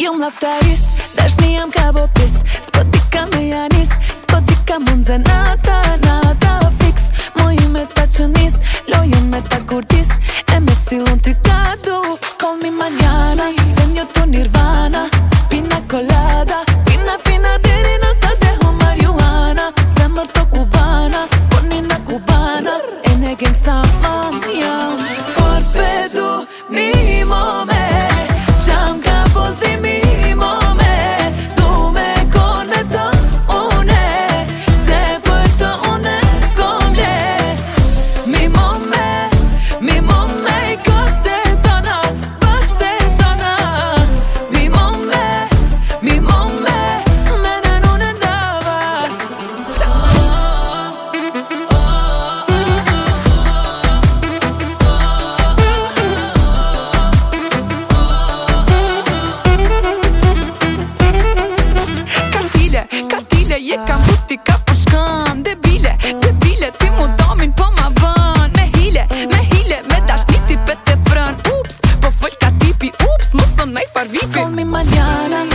ju m'laftaris, dashni jam ka bo pis. S'po di ka me janis, s'po di ka mund ze nata fix. Mojime ta qënis, lojen me ta kurtis, e me cilën ty ka du. Call me mañana, senjo tu nirvana, pina colada, pina deri nësa deho marijuana. Zemër to kubana, ponina kubana, e ne gangsta mam jam. Fort pedu, mi mome, qam ka pozdi mi mome. Du me kon me të une, se për të une komle. Mi mome i kote tona, bashte tona. Mi mome, menen une ndava. Katile, je kam buti ka përshkan. Debile, ti mu domin po ma bën. Me hile, me dashniti pete prën. Ups, po fol ka tipi, ups, mos son nej farviki. Call me mañana,